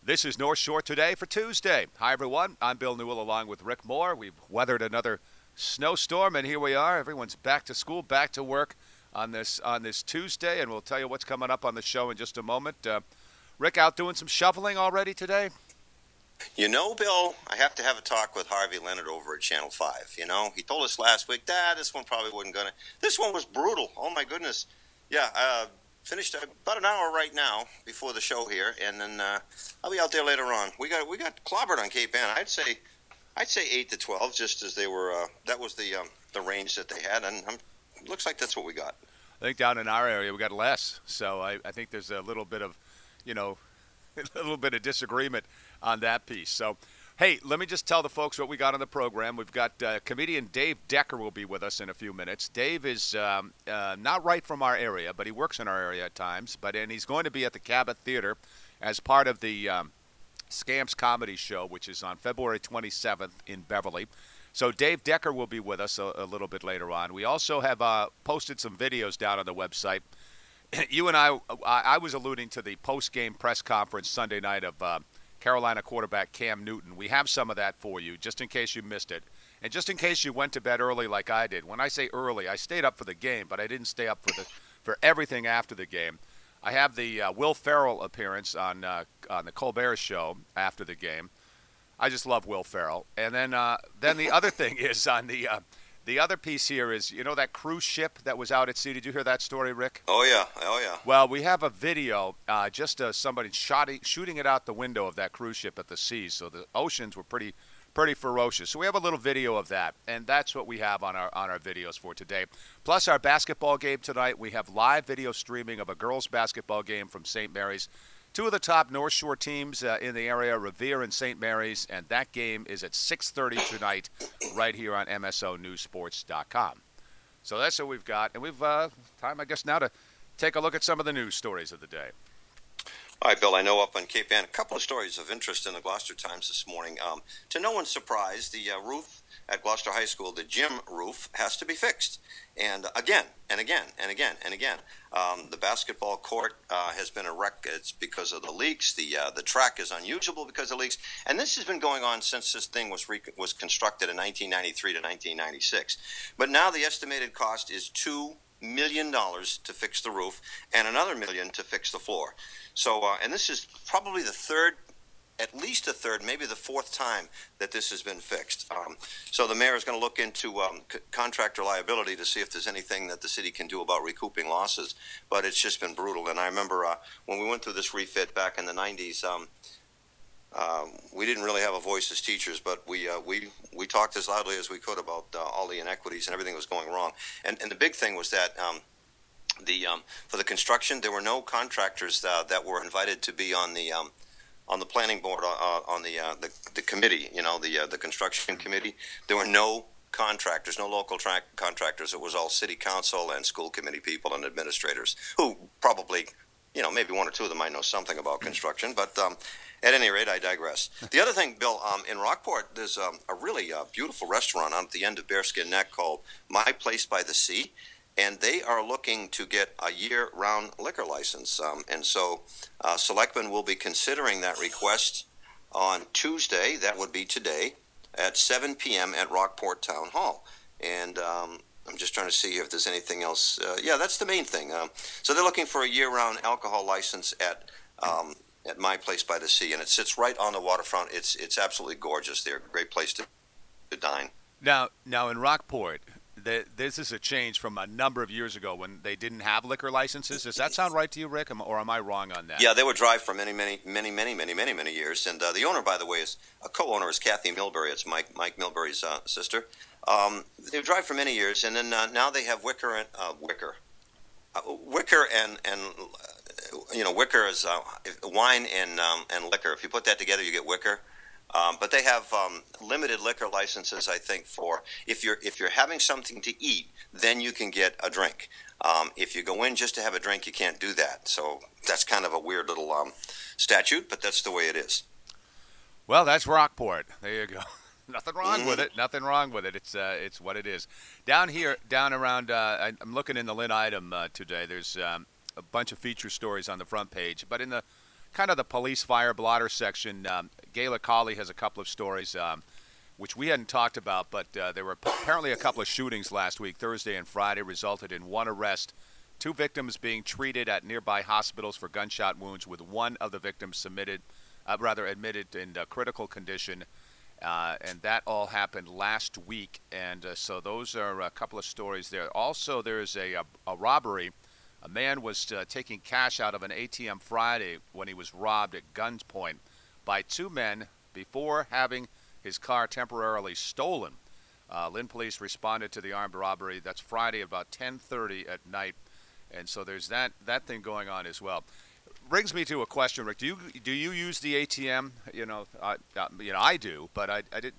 This is North Shore Today for Tuesday. Hi, everyone. I'm Bill Newell along with Rick Moore. We've weathered another snowstorm, and here we are. Everyone's back to school, back to work on this Tuesday, and we'll tell you what's coming up on the show in just a moment. Rick, out doing some shoveling already today? You know, Bill, I have to have a talk with Harvey Leonard over at Channel 5. You know, he told us last week, this one probably wasn't going to. This one was brutal. Oh, my goodness. Yeah, finished about an hour right now before the show here, and then I'll be out there later on. We got clobbered on Cape Ann. I'd say 8 to 12, just as they were. That was the range that they had, and looks like that's what we got. I think down in our area we got less, so I think there's a little bit of, a little bit of disagreement on that piece. So, hey, let me just tell the folks what we got on the program. We've got comedian Dave Decker will be with us in a few minutes. Dave is not right from our area, but he works in our area at times. And he's going to be at the Cabot Theater as part of the Scamps Comedy Show, which is on February 27th in Beverly. So Dave Decker will be with us a little bit later on. We also have posted some videos down on the website. You and I was alluding to the post-game press conference Sunday night of Carolina quarterback Cam Newton. We have some of that for you, just in case you missed it. And just in case you went to bed early like I did. When I say early, I stayed up for the game, but I didn't stay up for everything after the game. I have the Will Ferrell appearance on the Colbert Show after the game. I just love Will Ferrell. And then the other thing is on the other piece here is, that cruise ship that was out at sea. Did you hear that story, Rick? Oh, yeah. Well, we have a video, somebody shooting it out the window of that cruise ship at the sea. So the oceans were pretty ferocious. So we have a little video of that, and that's what we have on our videos for today. Plus our basketball game tonight. We have live video streaming of a girls' basketball game from St. Mary's. Two of the top North Shore teams in the area, Revere and St. Mary's, and that game is at 6:30 tonight right here on MSONewsSports.com. So that's what we've got, and we've time, I guess, now to take a look at some of the news stories of the day. All right, Bill, I know up on Cape Ann, a couple of stories of interest in the Gloucester Times this morning. To no one's surprise, the roof at Gloucester High School, the gym roof, has to be fixed. And again, and again, and again, and again. The basketball court has been a wreck. It's because of the leaks. The track is unusable because of leaks. And this has been going on since this thing was constructed in 1993 to 1996. But now the estimated cost is $2 million to fix the roof and another $1 million to fix the floor. So, and this is probably at least a third, maybe the fourth time that this has been fixed. So the mayor is going to look into contractor liability to see if there's anything that the city can do about recouping losses. But it's just been brutal. And I remember when we went through this refit back in the 90s, we didn't really have a voice as teachers, but we talked as loudly as we could about all the inequities and everything was going wrong. And the big thing was that for the construction, there were no contractors that were invited to be on the planning board, on the committee, the construction committee. There were no contractors, no local contractors. It was all city council and school committee people and administrators who probably, maybe one or two of them might know something about construction, but at any rate, I digress. The other thing, Bill, in Rockport, there's a really beautiful restaurant on the end of Bearskin Neck called My Place by the Sea, and they are looking to get a year-round liquor license. And so Selectmen will be considering that request on Tuesday, that would be today, at 7 p.m. at Rockport Town Hall. And I'm just trying to see if there's anything else. Yeah, that's the main thing. So they're looking for a year-round alcohol license at My Place by the Sea, and it sits right on the waterfront. It's absolutely gorgeous there. Great place to dine. Now in Rockport, this is a change from a number of years ago when they didn't have liquor licenses. Does that sound right to you, Rick, or am I wrong on that? Yeah, they were dry for many years. And the owner, by the way, is a co-owner is Kathy Milbury. It's Mike Milbury's sister. They were dry for many years, and then now they have Wicker and Wicker is wine and liquor. If you put that together, you get Wicker. But they have limited liquor licenses, I think, for if you're having something to eat, then you can get a drink. If you go in just to have a drink, you can't do that. So that's kind of a weird little statute, but that's the way it is. Well, that's Rockport. There you go. Nothing wrong with it. Nothing wrong with it. It's what it is. Down here, down around, I'm looking in the Lynn item today. There's a bunch of feature stories on the front page, but in the kind of the police fire blotter section. Gayla Colley has a couple of stories, which we hadn't talked about, but there were apparently a couple of shootings last week, Thursday and Friday, resulted in one arrest, 2 victims being treated at nearby hospitals for gunshot wounds, with one of the victims admitted in critical condition. And that all happened last week, and so those are a couple of stories there. Also, there's a robbery. A man was taking cash out of an ATM Friday when he was robbed at gunpoint by 2 men before having his car temporarily stolen. Lynn police responded to the armed robbery. That's Friday about 10:30 at night, and so there's that thing going on as well. Brings me to a question, Rick. Do you use the ATM? I do, but I didn't.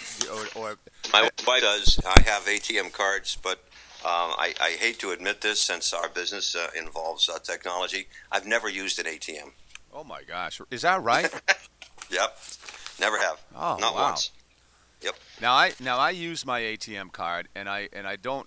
My wife does. I have ATM cards, but I hate to admit this, since our business involves technology. I've never used an ATM. Oh my gosh, is that right? Yep, never have. Oh, not wow. once. Yep. Now I use my ATM card, and I don't.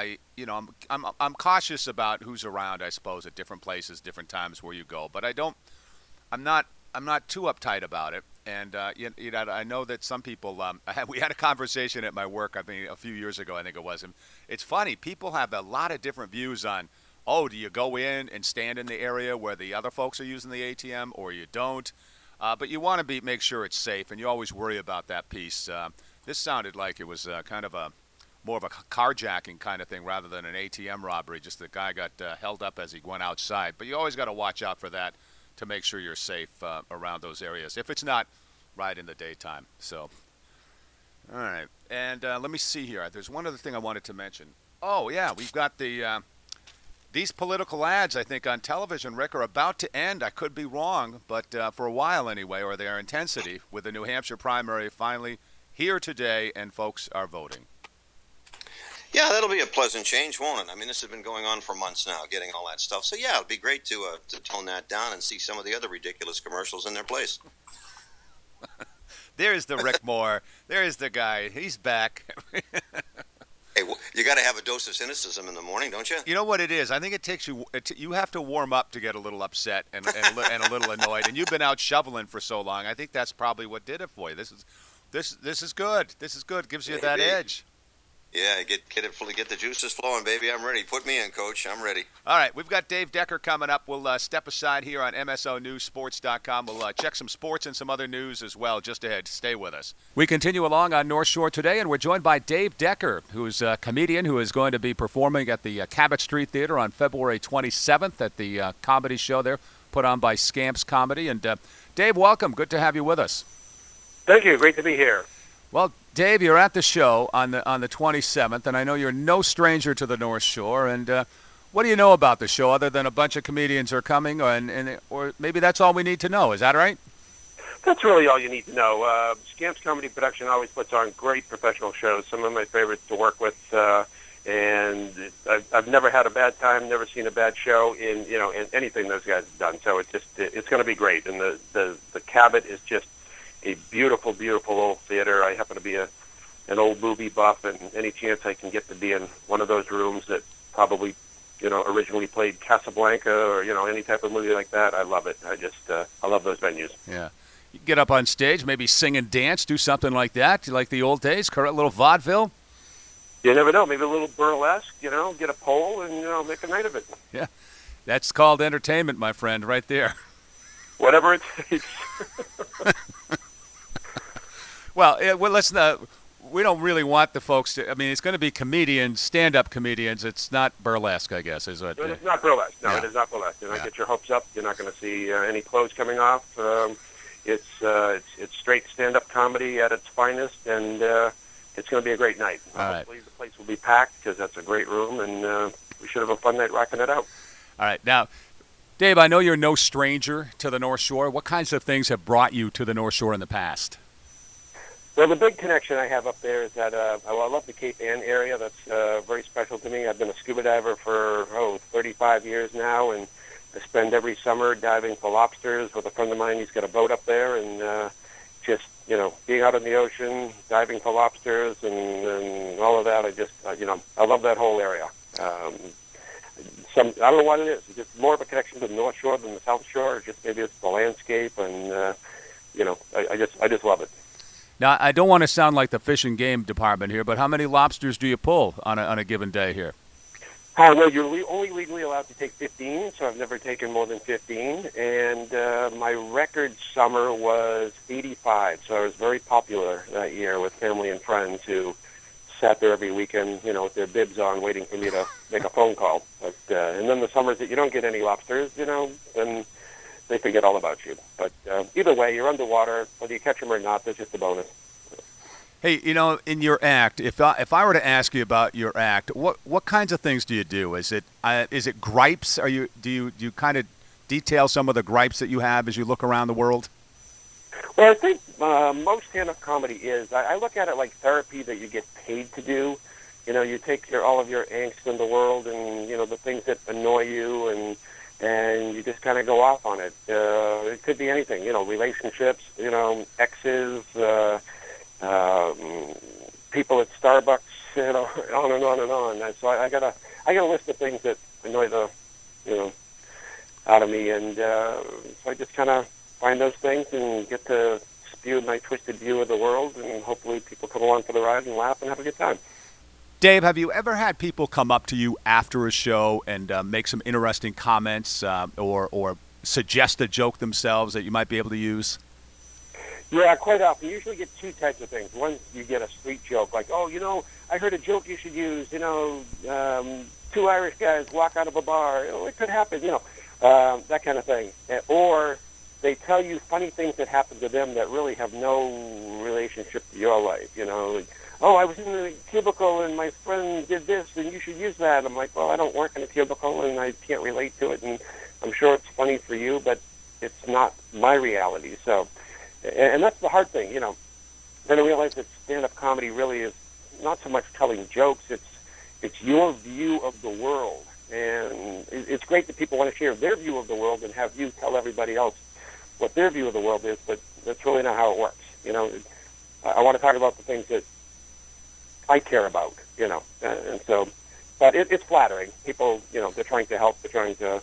I'm cautious about who's around, I suppose, at different places, different times where you go. But I'm not too uptight about it. And I know that some people. We had a conversation at my work, I mean, a few years ago, I think it was. And it's funny. People have a lot of different views on. Oh, do you go in and stand in the area where the other folks are using the ATM, or you don't? But you want to make sure it's safe, and you always worry about that piece. This sounded like it was kind of more of a carjacking kind of thing rather than an ATM robbery. Just the guy got held up as he went outside. But you always got to watch out for that to make sure you're safe around those areas, if it's not right in the daytime. So, all right. And let me see here. There's one other thing I wanted to mention. Oh, yeah, we've got these political ads, I think, on television, Rick, are about to end. I could be wrong, but for a while anyway, or their intensity, with the New Hampshire primary finally here today, and folks are voting. Yeah, that'll be a pleasant change, won't it? I mean, this has been going on for months now, getting all that stuff. So, yeah, it'll be great to tone that down and see some of the other ridiculous commercials in their place. There's the Rick Moore. There's the guy. He's back. Hey, you got to have a dose of cynicism in the morning, don't you? You know what it is? I think it takes you. You have to warm up to get a little upset and a little annoyed. And you've been out shoveling for so long. I think that's probably what did it for you. This is good. This is good. Gives you that edge. Yeah, get the juices flowing, baby. I'm ready. Put me in, Coach. I'm ready. All right, we've got Dave Decker coming up. We'll step aside here on MSONewsSports.com. We'll check some sports and some other news as well just ahead. Stay with us. We continue along on North Shore today, and we're joined by Dave Decker, who's a comedian who is going to be performing at the Cabot Street Theater on February 27th at the comedy show there, put on by Scamps Comedy. And Dave, welcome. Good to have you with us. Thank you. Great to be here. Well, Dave, you're at the show on the 27th, and I know you're no stranger to the North Shore. And what do you know about the show other than a bunch of comedians are coming, or maybe that's all we need to know? Is that right? That's really all you need to know. Scamps Comedy Production always puts on great professional shows. Some of my favorites to work with, and I've never had a bad time, never seen a bad show in anything those guys have done. So it's going to be great. And the Cabot is just a beautiful, beautiful old theater. I happen to be an old movie buff, and any chance I can get to be in one of those rooms that probably, originally played Casablanca or, any type of movie like that, I love it. I love those venues. Yeah. You get up on stage, maybe sing and dance, do something like that, like the old days, a little vaudeville? You never know. Maybe a little burlesque, get a pole and, make a night of it. Yeah. That's called entertainment, my friend, right there. Whatever it takes. Well, let's not. We don't really want the folks to. I mean, it's going to be comedians, stand-up comedians. It's not burlesque, I guess, is it? It's not burlesque. No, Yeah. It is not burlesque. Do not get your hopes up. You're not going to see any clothes coming off. It's straight stand-up comedy at its finest, and it's going to be a great night. Hopefully, the place will be packed because that's a great room, and we should have a fun night rocking it out. All right, now, Dave, I know you're no stranger to the North Shore. What kinds of things have brought you to the North Shore in the past? Well, the big connection I have up there is that I love the Cape Ann area. That's very special to me. I've been a scuba diver for 35 years now, and I spend every summer diving for lobsters with a friend of mine. He's got a boat up there, and just being out in the ocean, diving for lobsters, and all of that. I love that whole area. I don't know what it is. It's just more of a connection to the North Shore than the South Shore, or just maybe it's the landscape, and I just love it. Now, I don't want to sound like the fish and game department here, but how many lobsters do you pull on a given day here? Well, you're only legally allowed to take 15, so I've never taken more than 15. And my record summer was 85, so I was very popular that year with family and friends who sat there every weekend, with their bibs on, waiting for me to make a phone call. But and then the summers that you don't get any lobsters, then they forget all about you. But either way, you're underwater, whether you catch them or not. That's just a bonus. Hey, in your act, if I were to ask you about your act, what kinds of things do you do? Is it gripes? Do you kind of detail some of the gripes that you have as you look around the world? Well, I think most stand-up comedy is. I look at it like therapy that you get paid to do. You take all of your angst in the world and the things that annoy you, and you just kind of go off on it. It could be anything. Relationships. Exes. People at Starbucks, on and on and on. And so I got a list of things that annoy out of me, and so I just kind of find those things and get to spew my twisted view of the world, and hopefully people come along for the ride and laugh and have a good time. Dave, have you ever had people come up to you after a show and make some interesting comments or suggest a joke themselves that you might be able to use? Yeah, quite often. You usually get two types of things. One, you get a street joke, like, I heard a joke you should use, two Irish guys walk out of a bar. It could happen, that kind of thing. Or they tell you funny things that happen to them that really have no relationship to your life, I was in the cubicle and my friend did this and you should use that. I'm like, well, I don't work in a cubicle and I can't relate to it, and I'm sure it's funny for you, but it's not my reality. So, and that's the hard thing, Then I realized that stand-up comedy really is not so much telling jokes, it's your view of the world. And it's great that people want to share their view of the world and have you tell everybody else what their view of the world is, but that's really not how it works. I want to talk about the things that I care about, and so, but it's flattering. People, they're trying to help, they're trying to,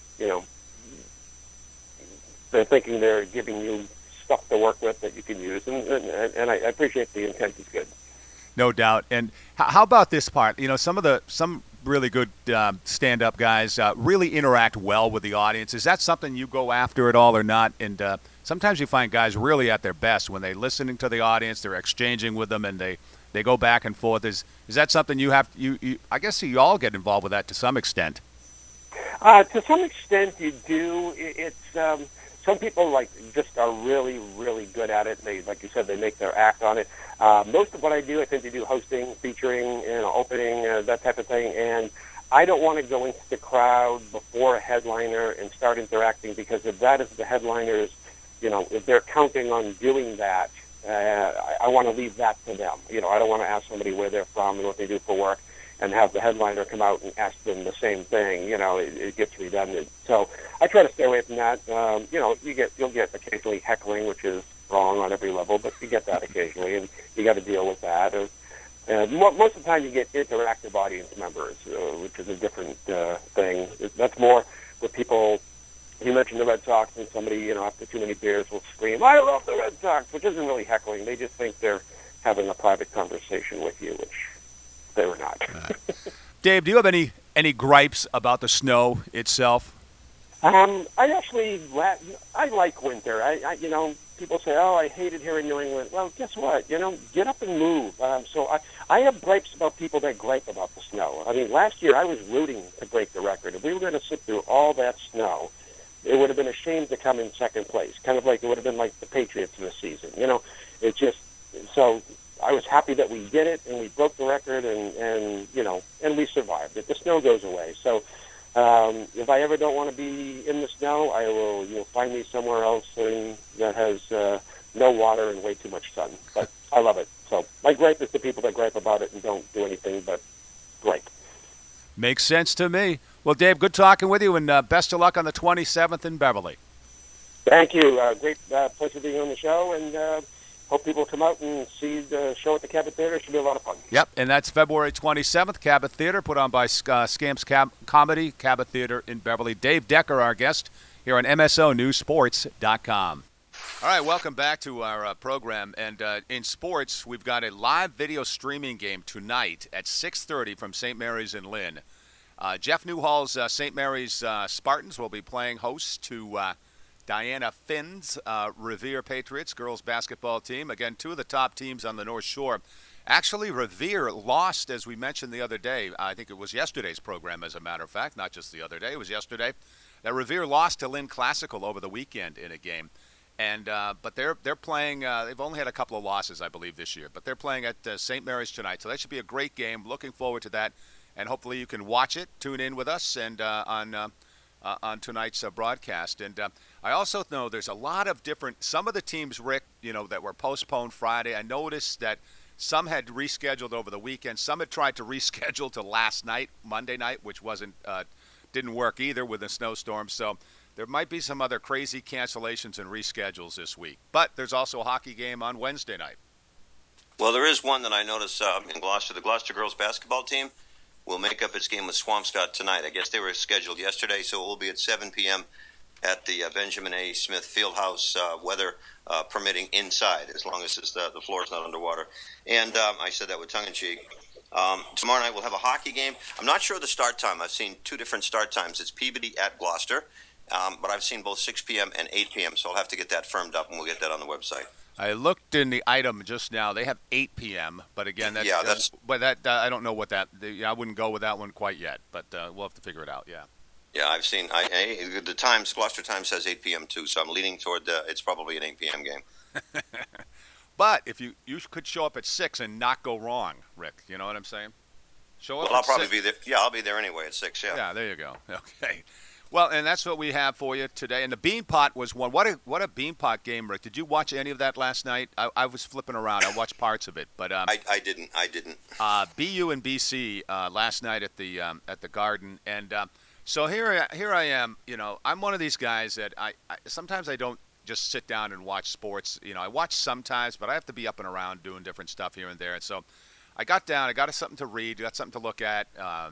they're thinking they're giving you stuff to work with that you can use, and I appreciate the intent is good. No doubt. And how about this part? Some really good stand-up guys really interact well with the audience. Is that something you go after at all or not? And sometimes you find guys really at their best when they're listening to the audience, they're exchanging with them, and they go back and forth. Is that something you have? You I guess you all get involved with that to some extent. To some extent, you do. It's some people just are really, really good at it. They, like you said, they make their act on it. Most of what I do, I tend to do hosting, featuring, opening, that type of thing. And I don't want to go into the crowd before a headliner and start interacting, because if that is the headliners, if they're counting on doing that, I want to leave that to them. I don't want to ask somebody where they're from and what they do for work and have the headliner come out and ask them the same thing. It gets redundant. So I try to stay away from that. You'll get occasionally heckling, which is wrong on every level, but you get that occasionally, and you got to deal with that. Most of the time you get interactive audience members, which is a different thing. That's more with people. You mentioned the Red Sox, and somebody, after too many beers will scream, "I love the Red Sox," which isn't really heckling. They just think they're having a private conversation with you, which they were not. Dave, do you have any gripes about the snow itself? I actually, I like winter. People say, "Oh, I hate it here in New England." Well, guess what? Get up and move. So I have gripes about people that gripe about the snow. I mean, last year I was rooting to break the record. If we were going to sit through all that snow, it would have been a shame to come in second place. Kind of like it would have been like the Patriots this season. It just, so I was happy that we did it and we broke the record and we survived it. The snow goes away. So if I ever don't want to be in the snow, you'll find me somewhere else that has no water and way too much sun. But I love it. So my gripe is the people that gripe about it and don't do anything but gripe. Makes sense to me. Well, Dave, good talking with you, and best of luck on the 27th in Beverly. Thank you. Great pleasure being on the show, and hope people come out and see the show at the Cabot Theater. It should be a lot of fun. Yep, and that's February 27th, Cabot Theater, put on by Scamps Comedy, Cabot Theater in Beverly. Dave Decker, our guest, here on MSONewsSports.com. All right, welcome back to our program. And in sports, we've got a live video streaming game tonight at 6:30 from St. Mary's in Lynn. Jeff Newhall's St. Mary's Spartans will be playing host to Diana Finn's Revere Patriots girls basketball team. Again, two of the top teams on the North Shore. Actually, Revere lost, as we mentioned the other day. I think it was yesterday's program, as a matter of fact, not just the other day. It was yesterday. That Revere lost to Lynn Classical over the weekend in a game. And but they're playing. They've only had a couple of losses, I believe, this year. But they're playing at St. Mary's tonight, so that should be a great game. Looking forward to that, and hopefully you can watch it, tune in with us, and on tonight's broadcast. And I also know there's a lot of different. Some of the teams, Rick, that were postponed Friday. I noticed that some had rescheduled over the weekend. Some had tried to reschedule to last night, Monday night, which didn't work either with the snowstorm. So there might be some other crazy cancellations and reschedules this week. But there's also a hockey game on Wednesday night. Well, there is one that I noticed in Gloucester. The Gloucester girls basketball team will make up its game with Swampscott tonight. I guess they were scheduled yesterday, so it will be at 7 p.m. at the Benjamin A. Smith Fieldhouse, weather permitting inside, as long as the floor is not underwater. And I said that with tongue-in-cheek. Tomorrow night we'll have a hockey game. I'm not sure of the start time. I've seen two different start times. It's Peabody at Gloucester, but I've seen both 6 p.m. and 8 p.m., so I'll have to get that firmed up, and we'll get that on the website. I looked in the item just now. They have 8 p.m., but again, that's I don't know what that. I wouldn't go with that one quite yet, but we'll have to figure it out. Yeah. Yeah, I've seen. The Times, Gloucester Times says 8 p.m. too, so I'm leaning toward it's probably an 8 p.m. game. But if you could show up at 6 and not go wrong, Rick. You know what I'm saying? Show up. Well, I'll probably be there. Yeah, I'll be there anyway at 6. Yeah. Yeah, there you go. Okay. Well, and that's what we have for you today. And the Beanpot was one. What a Beanpot game, Rick. Did you watch any of that last night? I was flipping around. I watched parts of it, but I didn't. BU and BC last night at the Garden, and so here I am. I'm one of these guys that I sometimes I don't just sit down and watch sports. I watch sometimes, but I have to be up and around doing different stuff here and there. And so I got down. I got something to read. Got something to look at.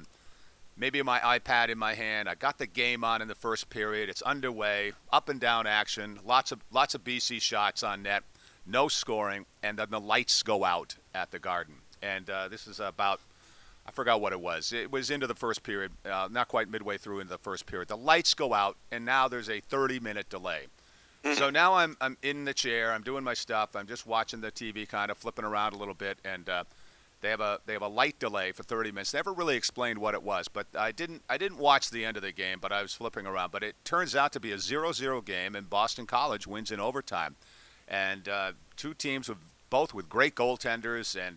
Maybe my iPad in my hand. I got the game on in the first period. It's underway, up and down action, lots of BC shots on net, no scoring, and then the lights go out at the Garden. And this is about, I forgot what it was. It was into the first period, not quite midway through into the first period. The lights go out, and now there's a 30-minute delay. So now I'm in the chair. I'm doing my stuff. I'm just watching the TV, kind of flipping around a little bit, and They have a light delay for 30 minutes. Never really explained what it was, but I didn't watch the end of the game, but I was flipping around. But it turns out to be a 0-0 game, and Boston College wins in overtime. And two teams both with great goaltenders and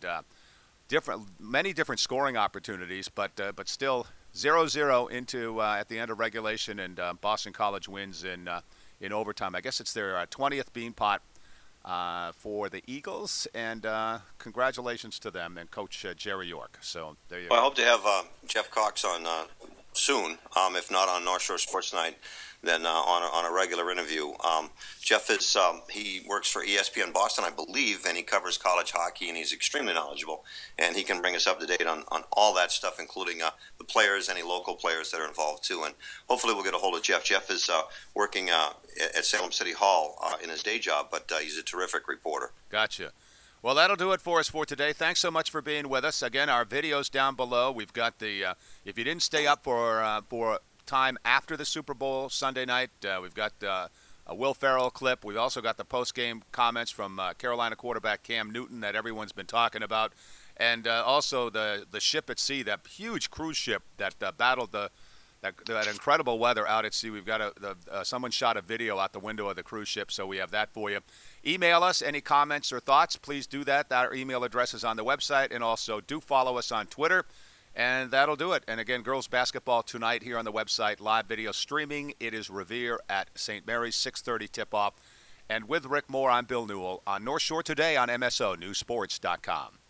many different scoring opportunities, but still 0-0 into at the end of regulation, and Boston College wins in overtime. I guess it's their 20th Beanpot for the Eagles, and congratulations to them and Coach Jerry York. So there you go. I hope to have Jeff Cox on soon, if not on North Shore Sports Night, then on a regular interview. Jeff is he works for ESPN Boston, I believe, and he covers college hockey, and he's extremely knowledgeable, and he can bring us up to date on all that stuff, including the players, any local players that are involved too. And hopefully we'll get a hold of Jeff. Jeff is working at Salem City Hall in his day job, but he's a terrific reporter. Gotcha. Well, that'll do it for us for today. Thanks so much for being with us. Again, our video's down below. We've got if you didn't stay up for time after the Super Bowl Sunday night, we've got a Will Ferrell clip. We've also got the post-game comments from Carolina quarterback Cam Newton that everyone's been talking about, and also the ship at sea, that huge cruise ship that battled that incredible weather out at sea. We've got someone shot a video out the window of the cruise ship, so we have that for you. Email us any comments or thoughts. Please do that. Our email address is on the website, and also do follow us on Twitter. And that'll do it. And again, girls basketball tonight here on the website, live video streaming. It is Revere at St. Mary's, 6:30 tip-off. And with Rick Moore, I'm Bill Newell on North Shore Today on MSONewsSports.com.